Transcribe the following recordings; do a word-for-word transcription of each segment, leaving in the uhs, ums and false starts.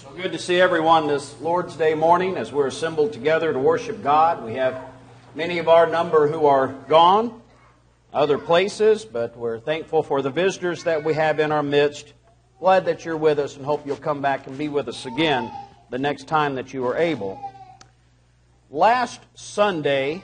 So good to see everyone this Lord's Day morning as we're assembled together to worship God. We have many of our number who are gone, other places, but we're thankful for the visitors that we have in our midst. Glad that you're with us and hope you'll come back and be with us again the next time that you are able. Last Sunday,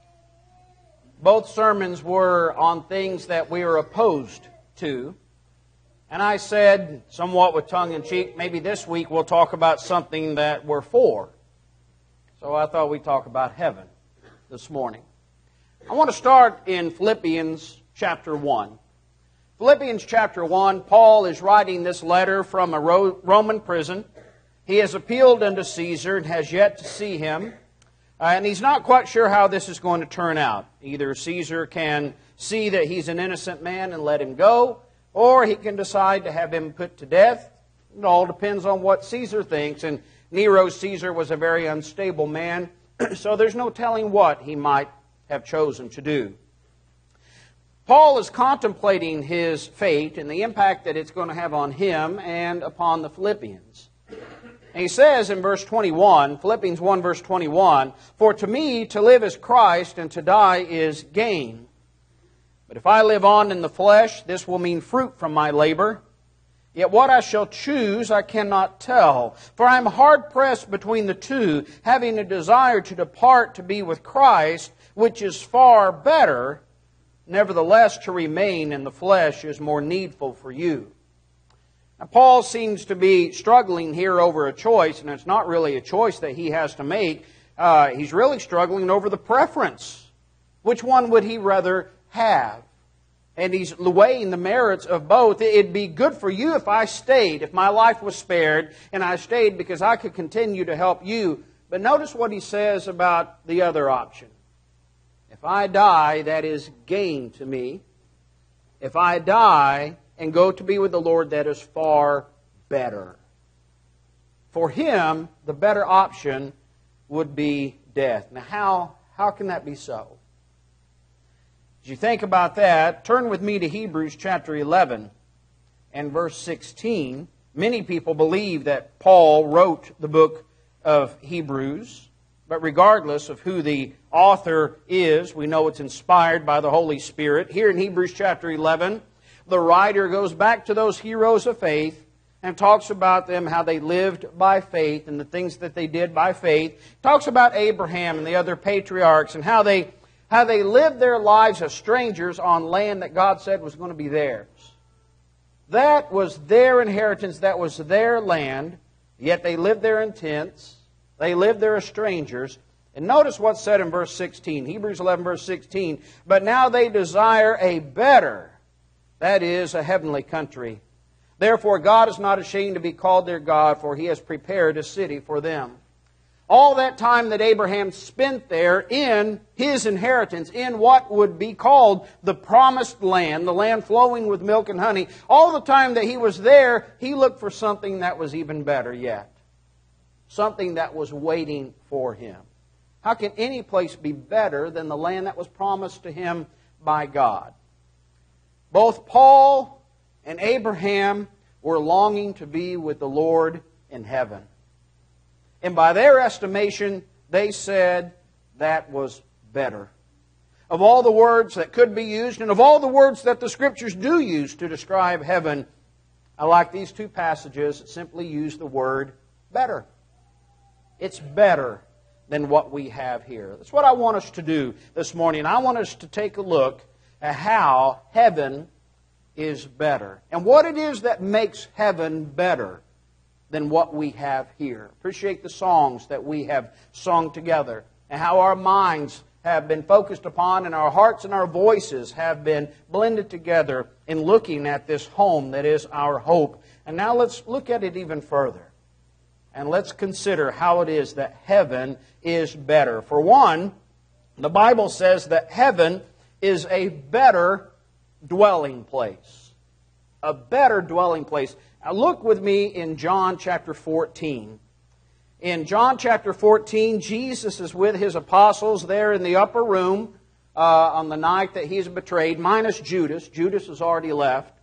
both sermons were on things that we are opposed to. And I said, somewhat with tongue-in-cheek, maybe this week we'll talk about something that we're for. So I thought we'd talk about heaven this morning. I want to start in Philippians chapter one. Philippians chapter one, Paul is writing this letter from a Roman prison. He has appealed unto Caesar and has yet to see him. Uh, and he's not quite sure how this is going to turn out. Either Caesar can see that he's an innocent man and let him go, or he can decide to have him put to death. It all depends on what Caesar thinks. And Nero Caesar was a very unstable man, so there's no telling what he might have chosen to do. Paul is contemplating his fate and the impact that it's going to have on him and upon the Philippians. And he says in verse twenty-one, Philippians one verse twenty-one, "For to me to live is Christ, and to die is gain. But if I live on in the flesh, this will mean fruit from my labor. Yet what I shall choose I cannot tell. For I am hard-pressed between the two, having a desire to depart to be with Christ, which is far better. Nevertheless, to remain in the flesh is more needful for you." Now, Paul seems to be struggling here over a choice, and it's not really a choice that he has to make. Uh, he's really struggling over the preference. Which one would he rather have? And he's weighing the merits of both. It'd be good for you if I stayed, if my life was spared, and I stayed because I could continue to help you. But notice what he says about the other option. If I die, that is gain to me. If I die and go to be with the Lord, that is far better. For him, the better option would be death. Now, how, how can that be so? As you think about that, turn with me to Hebrews chapter eleven and verse sixteen. Many people believe that Paul wrote the book of Hebrews, but regardless of who the author is, we know it's inspired by the Holy Spirit. Here in Hebrews chapter eleven, the writer goes back to those heroes of faith and talks about them, how they lived by faith and the things that they did by faith. Talks about Abraham and the other patriarchs and how they How they lived their lives as strangers on land that God said was going to be theirs. That was their inheritance. That was their land. Yet they lived there in tents. They lived there as strangers. And notice what's said in verse sixteen. Hebrews eleven verse sixteen. "But now they desire a better," that is, a heavenly country. "Therefore God is not ashamed to be called their God, for He has prepared a city for them." All that time that Abraham spent there in his inheritance, in what would be called the promised land, the land flowing with milk and honey, all the time that he was there, he looked for something that was even better yet. Something that was waiting for him. How can any place be better than the land that was promised to him by God? Both Paul and Abraham were longing to be with the Lord in heaven. And by their estimation, they said that was better. Of all the words that could be used, and of all the words that the Scriptures do use to describe heaven, I like these two passages that simply use the word better. It's better than what we have here. That's what I want us to do this morning. I want us to take a look at how heaven is better, and what it is that makes heaven better than what we have here. Appreciate the songs that we have sung together and how our minds have been focused upon and our hearts and our voices have been blended together in looking at this home that is our hope. And now let's look at it even further. And let's consider how it is that heaven is better. For one, the Bible says that heaven is a better dwelling place. A better dwelling place. Now look with me in John chapter fourteen. In John chapter fourteen, Jesus is with His apostles there in the upper room uh, on the night that He's betrayed, minus Judas. Judas has already left.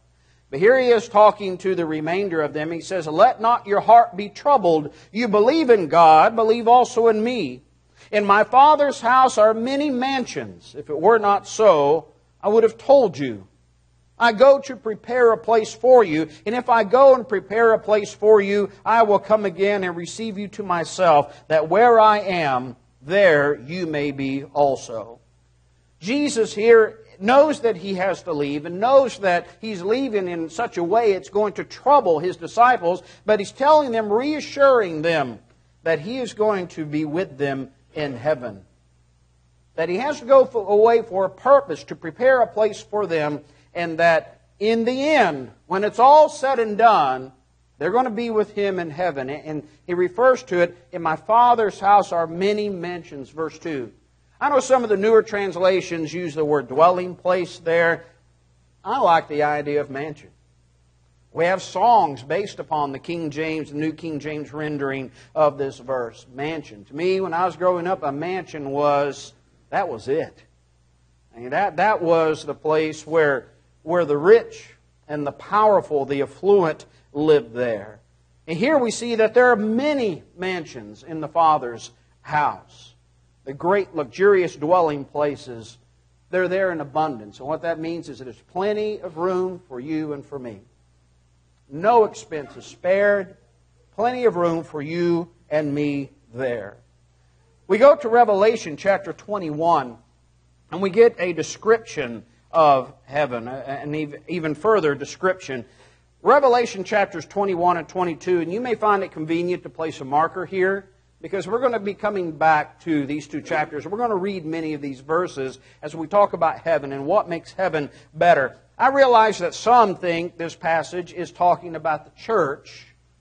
But here he is talking to the remainder of them. He says, "Let not your heart be troubled. You believe in God, believe also in me. In my Father's house are many mansions. If it were not so, I would have told you. I go to prepare a place for you, and if I go and prepare a place for you, I will come again and receive you to myself, that where I am, there you may be also." Jesus here knows that he has to leave and knows that he's leaving in such a way it's going to trouble his disciples, but he's telling them, reassuring them that he is going to be with them in heaven. That he has to go away for a purpose, to prepare a place for them, and that in the end, when it's all said and done, they're going to be with him in heaven. And he refers to it, "In my Father's house are many mansions," verse two. I know some of the newer translations use the word dwelling place there. I like the idea of mansion. We have songs based upon the King James, the New King James rendering of this verse. Mansion. To me, when I was growing up, a mansion was, that was it. I mean, that, that was the place where, where the rich and the powerful, the affluent, lived there. And here we see that there are many mansions in the Father's house. The great luxurious dwelling places, they're there in abundance. And what that means is that there's plenty of room for you and for me. No expense is spared. Plenty of room for you and me there. We go to Revelation chapter twenty-one, and we get a description of heaven, an even further description. Revelation chapters twenty-one and twenty-two, and you may find it convenient to place a marker here, because we're going to be coming back to these two chapters. We're going to read many of these verses as we talk about heaven and what makes heaven better. I realize that some think this passage is talking about the church.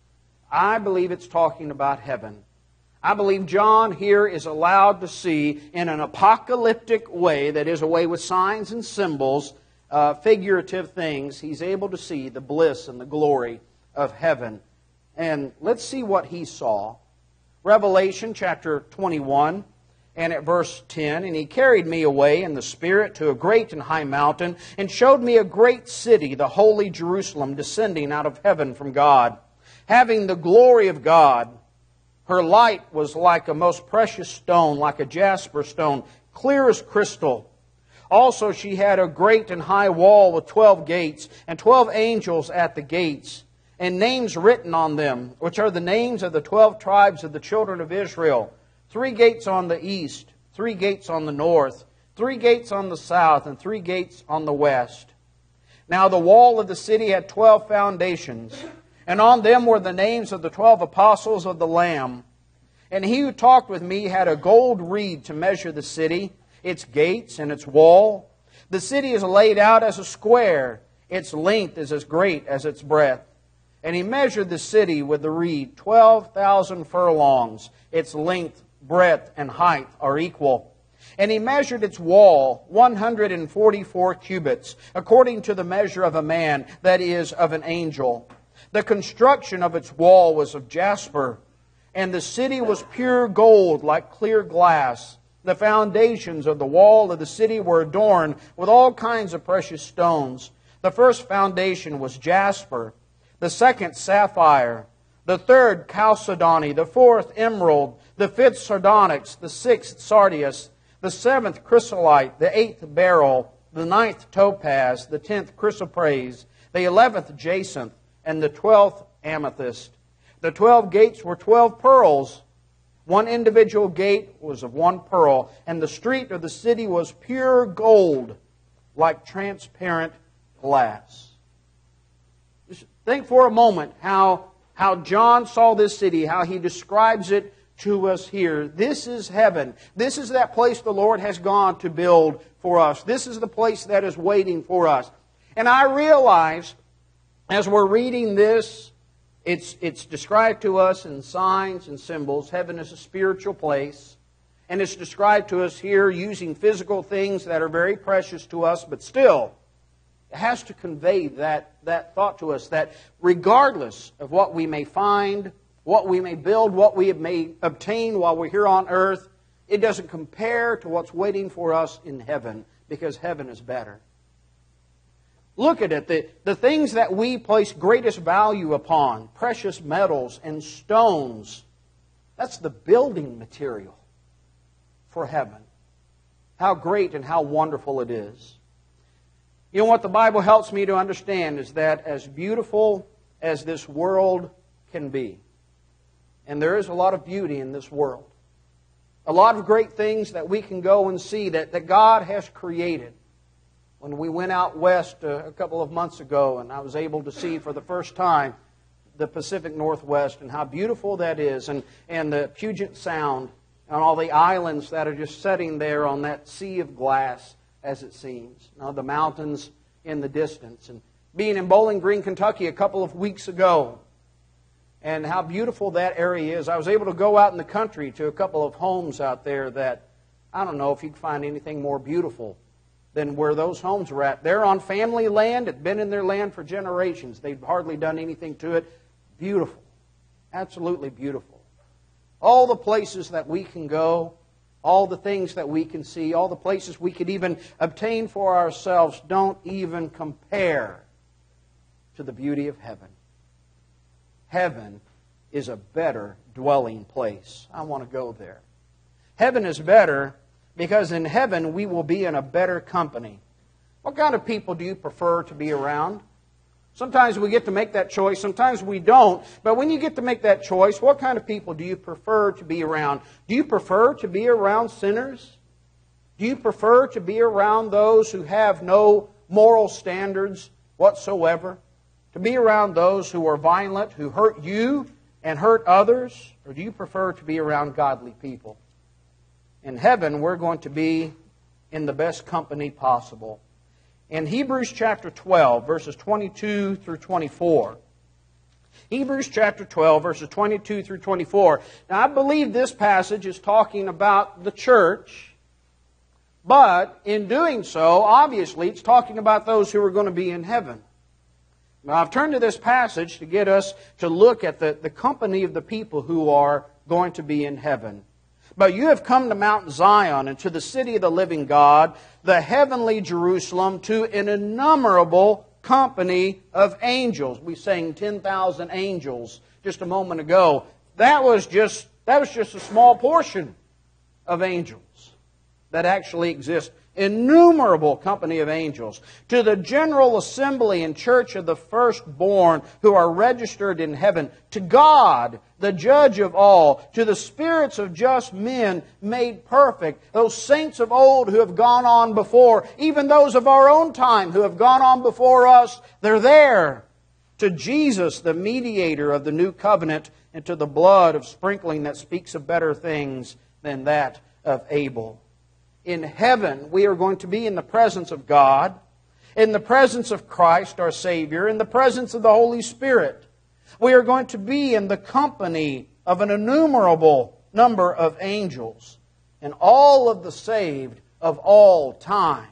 I believe it's talking about heaven. I believe John here is allowed to see in an apocalyptic way, that is, a way with signs and symbols, uh, figurative things. He's able to see the bliss and the glory of heaven. And let's see what he saw. Revelation chapter twenty-one and at verse ten, "And he carried me away in the Spirit to a great and high mountain, and showed me a great city, the holy Jerusalem, descending out of heaven from God, having the glory of God. Her light was like a most precious stone, like a jasper stone, clear as crystal. Also she had a great and high wall with twelve gates, and twelve angels at the gates, and names written on them, which are the names of the twelve tribes of the children of Israel. Three gates on the east, three gates on the north, three gates on the south, and three gates on the west. Now the wall of the city had twelve foundations, and on them were the names of the twelve apostles of the Lamb. And he who talked with me had a gold reed to measure the city, its gates and its wall. The city is laid out as a square. Its length is as great as its breadth. And he measured the city with the reed, twelve thousand furlongs. Its length, breadth, and height are equal. And he measured its wall, one hundred forty-four cubits, according to the measure of a man, that is, of an angel. The construction of its wall was of jasper, and the city was pure gold, like clear glass. The foundations of the wall of the city were adorned with all kinds of precious stones. The first foundation was jasper, the second sapphire, the third chalcedony, the fourth emerald, the fifth sardonyx, the sixth sardius, the seventh chrysolite, the eighth beryl, the ninth topaz, the tenth chrysoprase, the eleventh jacinth, and the twelfth amethyst. The twelve gates were twelve pearls. One individual gate was of one pearl, and the street of the city was pure gold, like transparent glass. Just think for a moment how, how John saw this city, how he describes it to us here. This is heaven. This is that place the Lord has gone to build for us. This is the place that is waiting for us. And I realize, as we're reading this, it's, it's described to us in signs and symbols. Heaven is a spiritual place. And it's described to us here using physical things that are very precious to us, but still, it has to convey that, that thought to us, that regardless of what we may find, what we may build, what we may obtain while we're here on earth, it doesn't compare to what's waiting for us in heaven, because heaven is better. Look at it. The, the things that we place greatest value upon, precious metals and stones, that's the building material for heaven. How great and how wonderful it is. You know what the Bible helps me to understand is that as beautiful as this world can be, and there is a lot of beauty in this world, a lot of great things that we can go and see that, that God has created. When we went out west a, a couple of months ago, and I was able to see for the first time the Pacific Northwest and how beautiful that is, and, and the Puget Sound, and all the islands that are just sitting there on that sea of glass, as it seems. You know, the mountains in the distance. And being in Bowling Green, Kentucky a couple of weeks ago, and how beautiful that area is. I was able to go out in the country to a couple of homes out there that, I don't know if you can find anything more beautiful than where those homes were at. They're on family land. It's been in their land for generations. They've hardly done anything to it. Beautiful. Absolutely beautiful. All the places that we can go, all the things that we can see, all the places we could even obtain for ourselves don't even compare to the beauty of heaven. Heaven is a better dwelling place. I want to go there. Heaven is better because in heaven we will be in a better company. What kind of people do you prefer to be around? Sometimes we get to make that choice, sometimes we don't. But when you get to make that choice, what kind of people do you prefer to be around? Do you prefer to be around sinners? Do you prefer to be around those who have no moral standards whatsoever? To be around those who are violent, who hurt you and hurt others? Or do you prefer to be around godly people? In heaven, we're going to be in the best company possible. In Hebrews chapter twelve, verses twenty-two through twenty-four. Hebrews chapter twelve, verses twenty-two through twenty-four. Now, I believe this passage is talking about the church, but in doing so, obviously, it's talking about those who are going to be in heaven. Now, I've turned to this passage to get us to look at the, the company of the people who are going to be in heaven. But you have come to Mount Zion and to the city of the living God, the heavenly Jerusalem, to an innumerable company of angels. We sang ten thousand angels just a moment ago. That was just, that was just a small portion of angels that actually exist. Innumerable company of angels. To the general assembly and church of the firstborn who are registered in heaven. To God, the judge of all. To the spirits of just men made perfect. Those saints of old who have gone on before. Even those of our own time who have gone on before us. They're there. To Jesus, the mediator of the new covenant. And to the blood of sprinkling that speaks of better things than that of Abel. In heaven, we are going to be in the presence of God, in the presence of Christ, our Savior, in the presence of the Holy Spirit. We are going to be in the company of an innumerable number of angels and all of the saved of all time.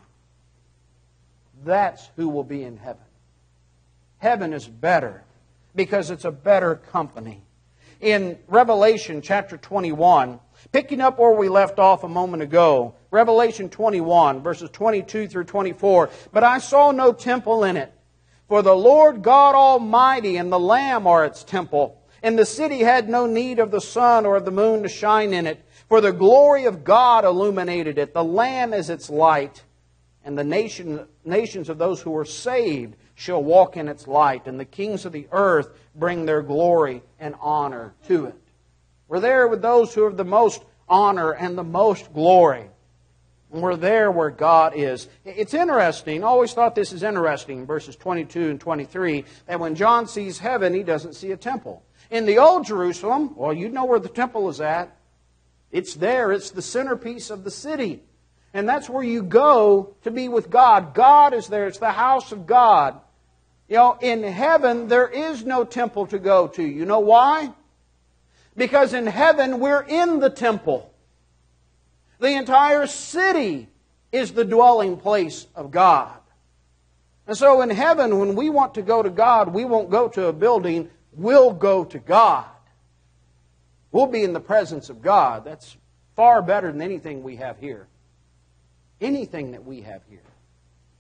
That's who will be in heaven. Heaven is better because it's a better company. In Revelation chapter twenty-one, picking up where we left off a moment ago, Revelation twenty-one, verses twenty-two through twenty-four. But I saw no temple in it, for the Lord God Almighty and the Lamb are its temple. And the city had no need of the sun or of the moon to shine in it, for the glory of God illuminated it. The Lamb is its light, and the nation, nations of those who are saved shall walk in its light, and the kings of the earth bring their glory and honor to it. We're there with those who have the most honor and the most glory. And we're there where God is. It's interesting. I always thought this is interesting, verses twenty-two and twenty-three, that when John sees heaven, he doesn't see a temple. In the old Jerusalem, well, you know where the temple is at. It's there. It's the centerpiece of the city. And that's where you go to be with God. God is there. It's the house of God. You know, in heaven, there is no temple to go to. You know why? Because in heaven, we're in the temple. The entire city is the dwelling place of God. And so in heaven, when we want to go to God, we won't go to a building, we'll go to God. We'll be in the presence of God. That's far better than anything we have here. Anything that we have here.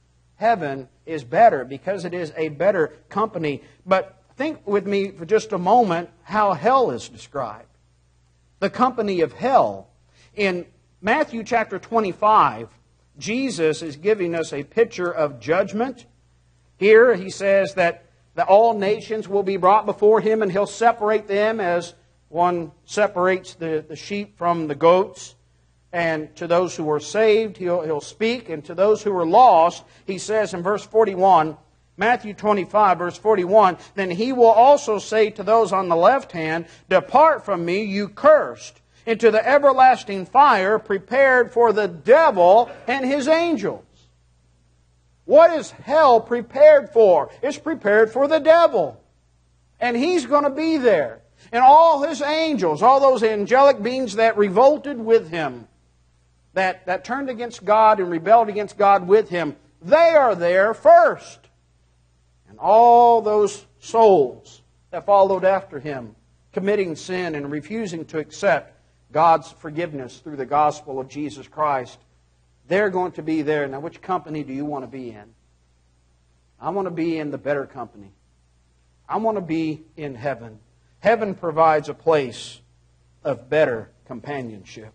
heaven is better, because it is a better company. But think with me for just a moment how hell is described. The company of hell. In Matthew chapter twenty-five, Jesus is giving us a picture of judgment. Here he says that, that all nations will be brought before Him, and He'll separate them as one separates the, the sheep from the goats. And to those who are saved, he'll, he'll speak. And to those who are lost, He says in verse forty-one, Matthew twenty-five, verse forty-one, then He will also say to those on the left hand, depart from me, you cursed, into the everlasting fire prepared for the devil and his angels. What is hell prepared for? It's prepared for the devil. And he's going to be there. And all his angels, all those angelic beings that revolted with him, that, that turned against God and rebelled against God with him, they are there first. And all those souls that followed after him, committing sin and refusing to accept God's forgiveness through the gospel of Jesus Christ, they're going to be there. Now, which company do you want to be in? I want to be in the better company. I want to be in heaven. Heaven provides a place of better companionship.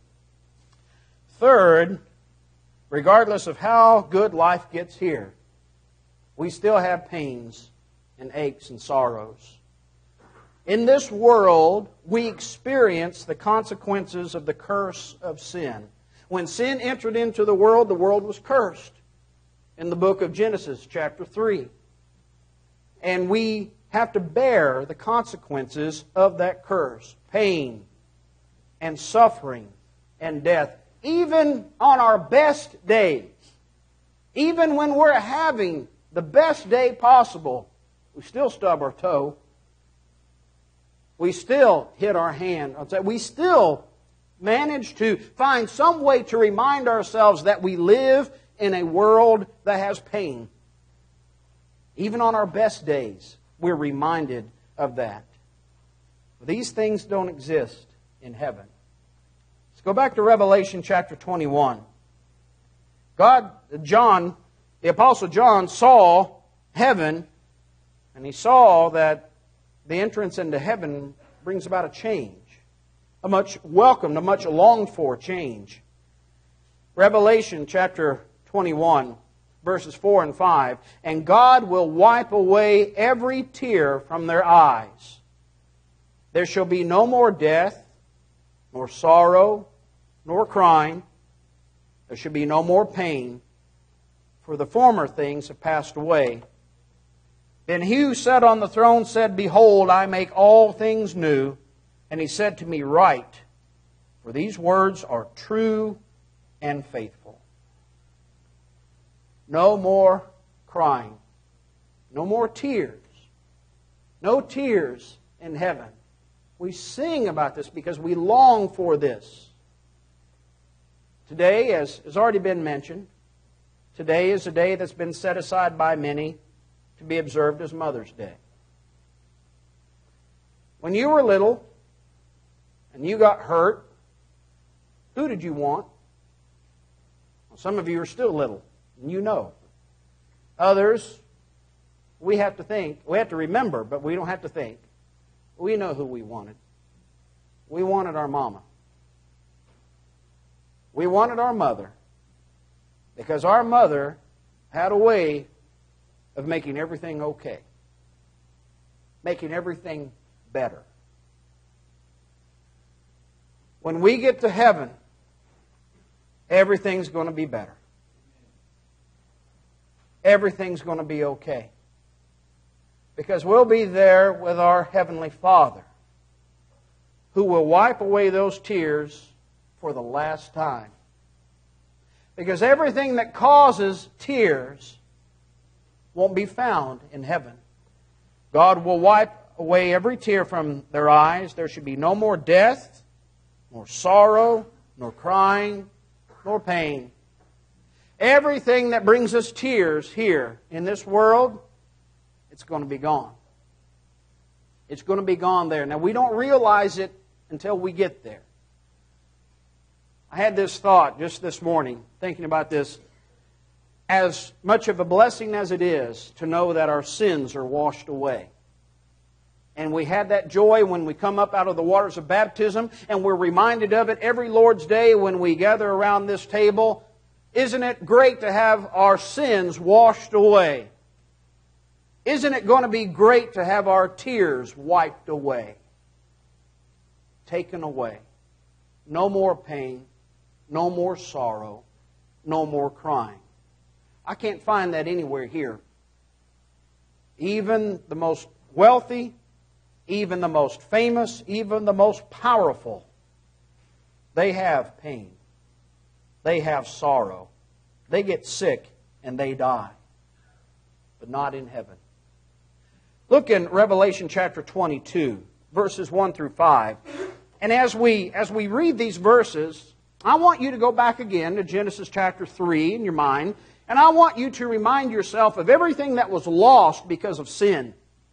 Third, regardless of how good life gets here, we still have pains and aches and sorrows. In this world, we experience the consequences of the curse of sin. When sin entered into the world, the world was cursed. In the book of Genesis, chapter three. And we have to bear the consequences of that curse. Pain and suffering and death. Even on our best days. Even when we're having the best day possible, we still stub our toe. We still hit our hand. We still manage to find some way to remind ourselves that we live in a world that has pain. Even on our best days, we're reminded of that. These things don't exist in heaven. Let's go back to Revelation chapter twenty-one. God, John, the Apostle John saw heaven, and he saw that the entrance into heaven brings about a change. A much welcomed, a much longed for change. Revelation chapter twenty-one, verses four and five. And God will wipe away every tear from their eyes. There shall be no more death, nor sorrow, nor crying. There shall be no more pain, for the former things have passed away. Then he who sat on the throne said, behold, I make all things new. And he said to me, write, for these words are true and faithful. No more crying. No more tears. No tears in heaven. We sing about this because we long for this. Today, as has already been mentioned, today is a day that's been set aside by many to be observed as Mother's Day. When you were little and you got hurt, who did you want? Well, some of you are still little, and you know. Others, we have to think, we have to remember, but we don't have to think. We know who we wanted. We wanted our mama. We wanted our mother, because our mother had a way of making everything okay. Making everything better. When we get to heaven, everything's going to be better. Everything's going to be okay. Because we'll be there with our Heavenly Father, who will wipe away those tears for the last time. Because everything that causes tears won't be found in heaven. God will wipe away every tear from their eyes. There should be no more death, nor sorrow, nor crying, nor pain. Everything that brings us tears here in this world, it's going to be gone. It's going to be gone there. Now, we don't realize it until we get there. I had this thought just this morning, thinking about this. as much of a blessing as it is to know that our sins are washed away. And we had that joy when we come up out of the waters of baptism, and we're reminded of it every Lord's Day when we gather around this table. Isn't it great to have our sins washed away? Isn't it going to be great to have our tears wiped away? Taken away. No more pain, no more sorrow, no more crying. I can't find that anywhere here. Even the most wealthy, even the most famous, even the most powerful, they have pain. They have sorrow. They get sick and they die. But not in heaven. Look in Revelation chapter twenty-two, verses one through five. And as we, as we read these verses, I want you to go back again to Genesis chapter three in your mind, and I want you to remind yourself of everything that was lost because of sin.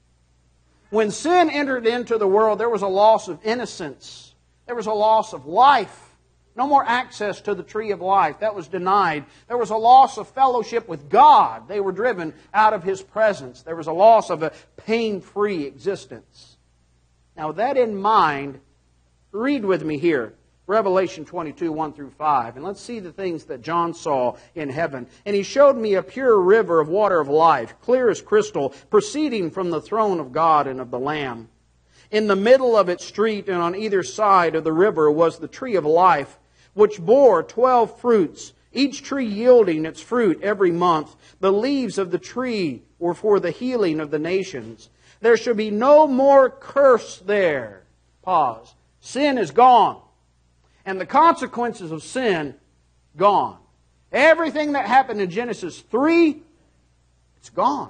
When sin entered into the world, there was a loss of innocence. There was a loss of life. No more access to the tree of life. That was denied. There was a loss of fellowship with God. They were driven out of His presence. There was a loss of a pain-free existence. Now, with that in mind, read with me here, Revelation twenty-two, one through five. And let's see the things that John saw in heaven. And he showed me a pure river of water of life, clear as crystal, proceeding from the throne of God and of the Lamb. In the middle of its street and on either side of the river was the tree of life, which bore twelve fruits, each tree yielding its fruit every month. The leaves of the tree were for the healing of the nations. There shall be no more curse there. Pause. Sin is gone. And the consequences of sin, gone. Everything that happened in Genesis three, it's gone.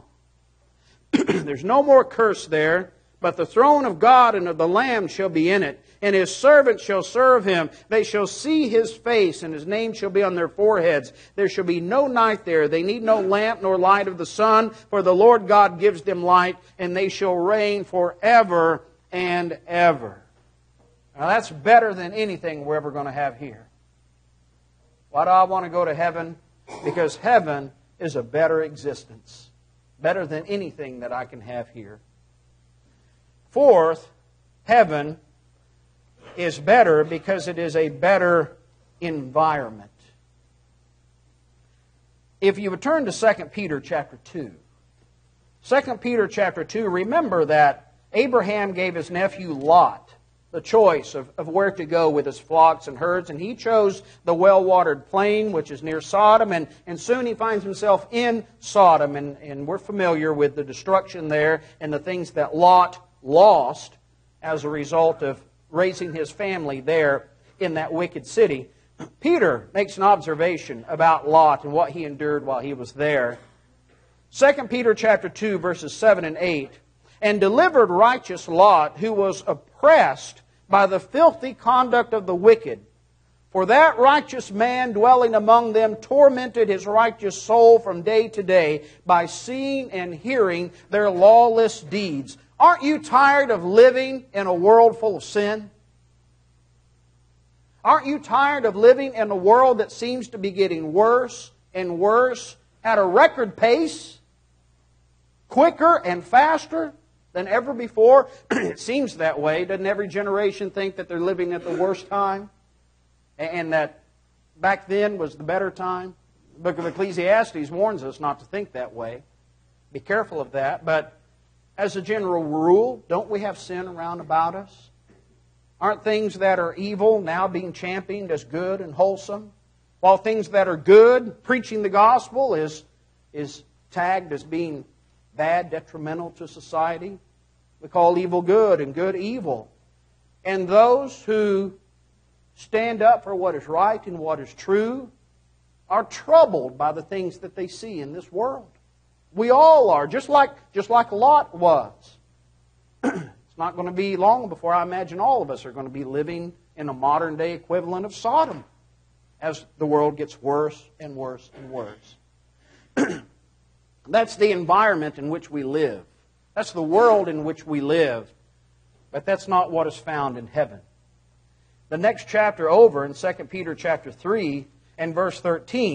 There's no more curse there, but the throne of God and of the Lamb shall be in it, and His servants shall serve Him. They shall see His face, and His name shall be on their foreheads. There shall be no night there. They need no lamp nor light of the sun, for the Lord God gives them light, and they shall reign forever and ever. Now that's better than anything we're ever going to have here. Why do I want to go to heaven? Because heaven is a better existence. Better than anything that I can have here. Fourth, heaven is better because it is a better environment. If you would turn to Second Peter chapter two. Second Peter chapter two, remember that Abraham gave his nephew Lot the choice of, of where to go with his flocks and herds, and he chose the well-watered plain, which is near Sodom, and, and soon he finds himself in Sodom, and, and we're familiar with the destruction there and the things that Lot lost as a result of raising his family there in that wicked city. Peter makes an observation about Lot and what he endured while he was there. Second Peter chapter two, verses seven and eight. And delivered righteous Lot, who was oppressed by the filthy conduct of the wicked. For that righteous man dwelling among them tormented his righteous soul from day to day by seeing and hearing their lawless deeds. Aren't you tired of living in a world full of sin? Aren't you tired of living in a world that seems to be getting worse and worse at a record pace? Quicker and faster than ever before? It seems that way. Doesn't every generation think that they're living at the worst time? And that back then was the better time? The book of Ecclesiastes warns us not to think that way. Be careful of that. But as a general rule, don't we have sin around about us? Aren't things that are evil now being championed as good and wholesome? While things that are good, preaching the gospel, is, is tagged as being bad, detrimental to society. We call evil good and good evil. And those who stand up for what is right and what is true are troubled by the things that they see in this world. We all are, just like, just like Lot was. It's not going to be long before I imagine all of us are going to be living in a modern day equivalent of Sodom as the world gets worse and worse and worse. That's the environment in which we live. That's the world in which we live. But that's not what is found in heaven. The next chapter over, in Second Peter chapter three and verse thirteen,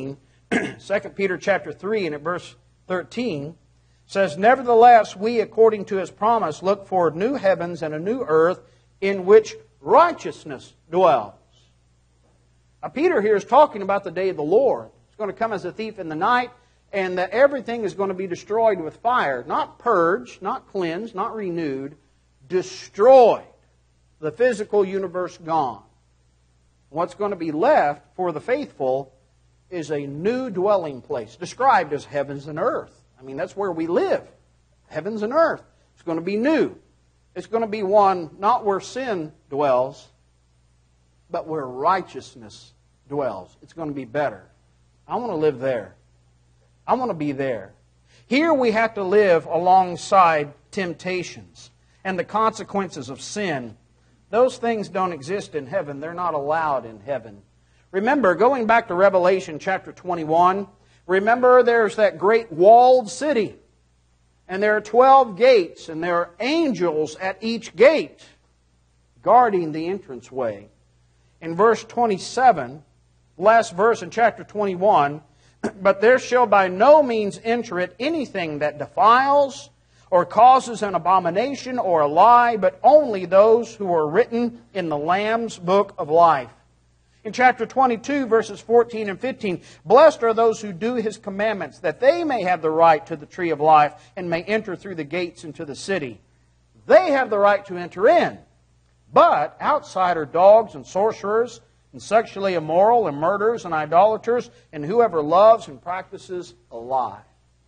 Second Peter chapter three and at verse thirteen says, "Nevertheless, we, according to His promise, look for new heavens and a new earth in which righteousness dwells." Now, Peter here is talking about the day of the Lord. It's going to come as a thief in the night, and that everything is going to be destroyed with fire. Not purged, not cleansed, not renewed. Destroyed. The physical universe gone. What's going to be left for the faithful is a new dwelling place, described as heavens and earth. I mean, that's where we live. Heavens and earth. It's going to be new. It's going to be one not where sin dwells, but where righteousness dwells. It's going to be better. I want to live there. I want to be there. Here we have to live alongside temptations and the consequences of sin. Those things don't exist in heaven. They're not allowed in heaven. Remember, going back to Revelation chapter twenty-one, remember there's that great walled city. And there are twelve gates, and there are angels at each gate guarding the entranceway. In verse twenty-seven, last verse in chapter twenty-one, "But there shall by no means enter it anything that defiles or causes an abomination or a lie, but only those who are written in the Lamb's book of life." In chapter twenty-two, verses fourteen and fifteen, "Blessed are those who do His commandments, that they may have the right to the tree of life and may enter through the gates into the city." They have the right to enter in. But outside are dogs and sorcerers and sexually immoral and murderers and idolaters and whoever loves and practices a lie.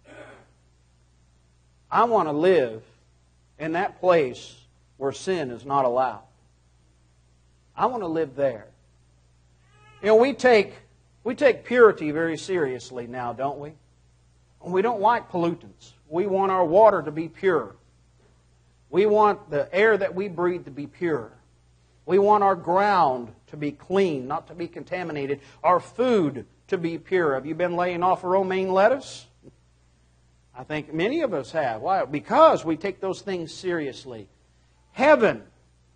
I want to live in that place where sin is not allowed. I want to live there. You know, we take, we take purity very seriously now, don't we? We don't like pollutants. We want our water to be pure. We want the air that we breathe to be pure. We want our ground to be clean, not to be contaminated. Our food to be pure. Have you been laying off romaine lettuce? I think many of us have. Why? Because we take those things seriously. Heaven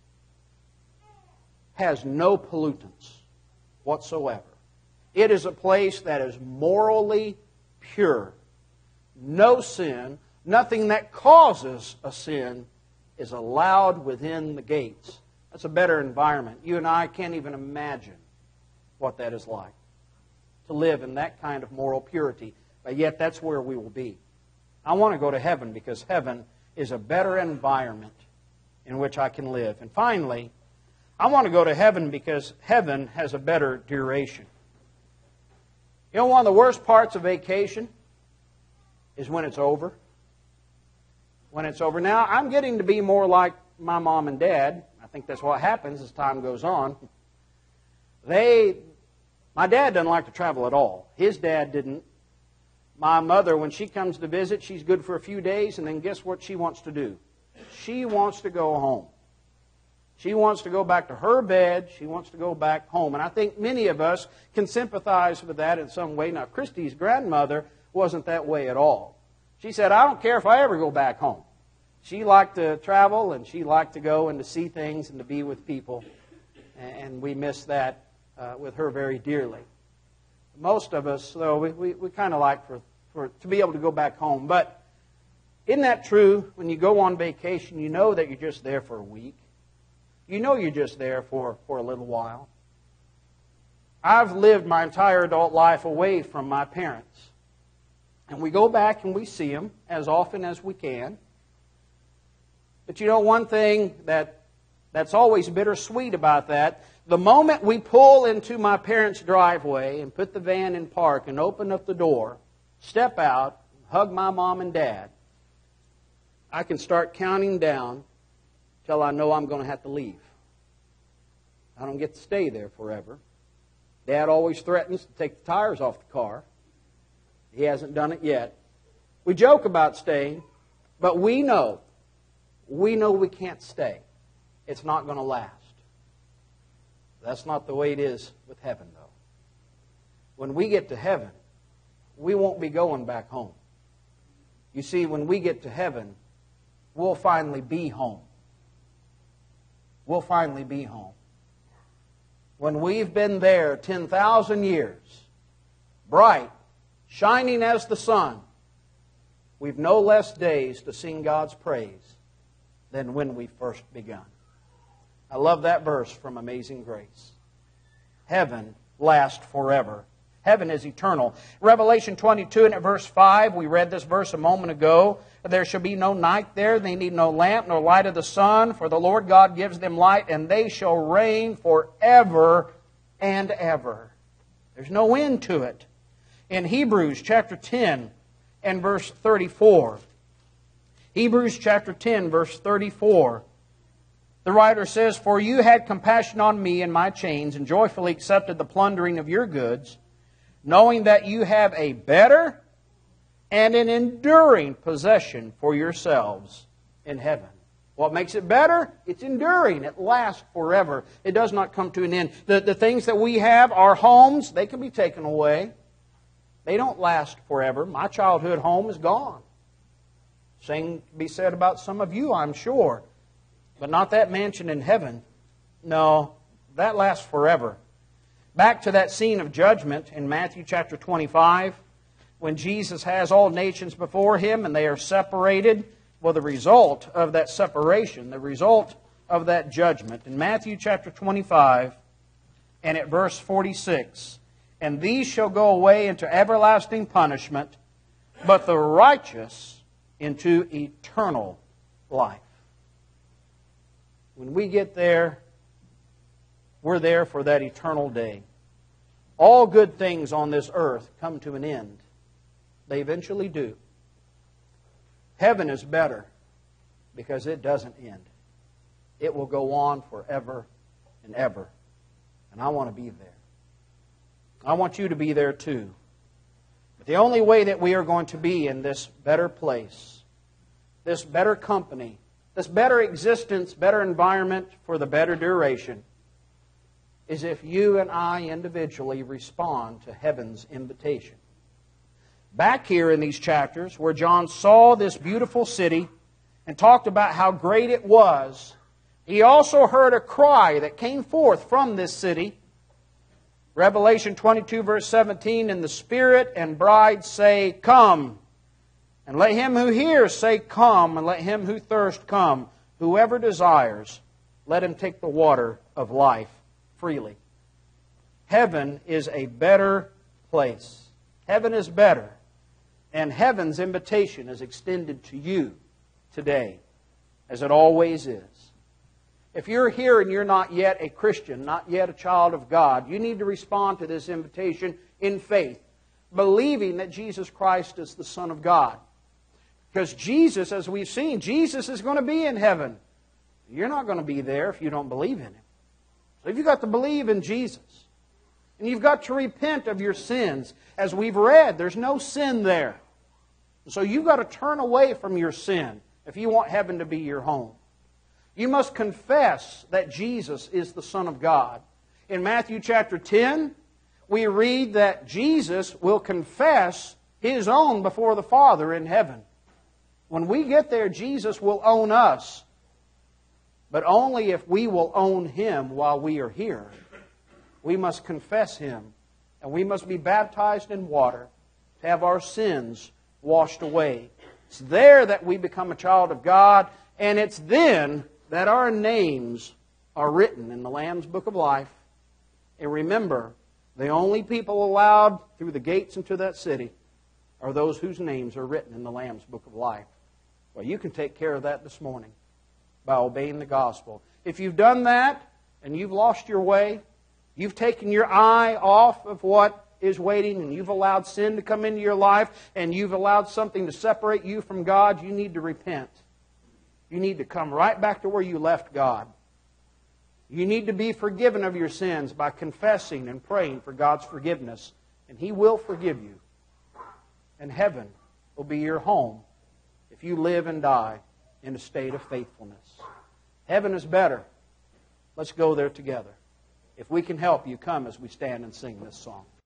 has no pollutants whatsoever. It is a place that is morally pure. No sin, nothing that causes a sin is allowed within the gates. That's a better environment. You and I can't even imagine what that is like, to live in that kind of moral purity. But yet that's where we will be. I want to go to heaven because heaven is a better environment in which I can live. And finally, I want to go to heaven because heaven has a better duration. You know, one of the worst parts of vacation is when it's over. When it's over. Now, I'm getting to be more like my mom and dad. I think that's what happens as time goes on. They, my dad doesn't like to travel at all. His dad didn't. My mother, when she comes to visit, she's good for a few days, and then guess what she wants to do? She wants to go home. She wants to go back to her bed. She wants to go back home. And I think many of us can sympathize with that in some way. Now, Christy's grandmother wasn't that way at all. She said, "I don't care if I ever go back home." She liked to travel, and she liked to go and to see things and to be with people. And we miss that uh, with her very dearly. Most of us, though, we, we, we kind of like for, for to be able to go back home. But isn't that true? When you go on vacation, you know that you're just there for a week. You know you're just there for, for a little while. I've lived my entire adult life away from my parents. And we go back and we see them as often as we can. But you know one thing that that's always bittersweet about that, the moment we pull into my parents' driveway and put the van in park and open up the door, step out, hug my mom and dad, I can start counting down till I know I'm going to have to leave. I don't get to stay there forever. Dad always threatens to take the tires off the car. He hasn't done it yet. We joke about staying, but we know, we know we can't stay. It's not going to last. That's not the way it is with heaven, though. When we get to heaven, we won't be going back home. You see, when we get to heaven, we'll finally be home. We'll finally be home. When we've been there ten thousand years, bright shining as the sun, we've no less days to sing God's praise than when we first begun. I love that verse from Amazing Grace. Heaven lasts forever. Heaven is eternal. Revelation twenty-two and at verse five, we read this verse a moment ago. There shall be no night there. They need no lamp nor light of the sun, for the Lord God gives them light, and they shall reign forever and ever. There's no end to it. In Hebrews chapter ten and verse thirty-four, Hebrews chapter ten, verse thirty-four, the writer says, "For you had compassion on me and my chains, and joyfully accepted the plundering of your goods, knowing that you have a better and an enduring possession for yourselves in heaven." What makes it better? It's enduring. It lasts forever. It does not come to an end. The, the things that we have, our homes, they can be taken away. They don't last forever. My childhood home is gone. Same can be said about some of you, I'm sure. But not that mansion in heaven. No, that lasts forever. Back to that scene of judgment in Matthew chapter twenty-five, when Jesus has all nations before Him and they are separated. Well, the result of that separation, the result of that judgment, in Matthew chapter twenty-five and at verse forty-six, "And these shall go away into everlasting punishment, but the righteous into eternal life." When we get there, we're there for that eternal day. All good things on this earth come to an end. They eventually do. Heaven is better because it doesn't end. It will go on forever and ever. And I want to be there. I want you to be there too. But the only way that we are going to be in this better place, this better company, this better existence, better environment for the better duration, is if you and I individually respond to heaven's invitation. Back here in these chapters, where John saw this beautiful city and talked about how great it was, he also heard a cry that came forth from this city. Revelation twenty-two, verse seventeen, "And the Spirit and bride say, Come. And let him who hears say, Come. And let him who thirsts come. Whoever desires, let him take the water of life freely." Heaven is a better place. Heaven is better. And heaven's invitation is extended to you today, as it always is. If you're here and you're not yet a Christian, not yet a child of God, you need to respond to this invitation in faith, believing that Jesus Christ is the Son of God. Because Jesus, as we've seen, Jesus is going to be in heaven. You're not going to be there if you don't believe in Him. So you've got to believe in Jesus. And you've got to repent of your sins. As we've read, there's no sin there. So you've got to turn away from your sin if you want heaven to be your home. You must confess that Jesus is the Son of God. In Matthew chapter ten, we read that Jesus will confess His own before the Father in heaven. When we get there, Jesus will own us. But only if we will own Him while we are here. We must confess Him. And we must be baptized in water to have our sins washed away. It's there that we become a child of God. And it's then that our names are written in the Lamb's Book of Life. And remember, the only people allowed through the gates into that city are those whose names are written in the Lamb's Book of Life. Well, you can take care of that this morning by obeying the gospel. If you've done that and you've lost your way, you've taken your eye off of what is waiting, and you've allowed sin to come into your life, and you've allowed something to separate you from God, you need to repent. You need to come right back to where you left God. You need to be forgiven of your sins by confessing and praying for God's forgiveness, and He will forgive you. And heaven will be your home if you live and die in a state of faithfulness. Heaven is better. Let's go there together. If we can help you, come as we stand and sing this song.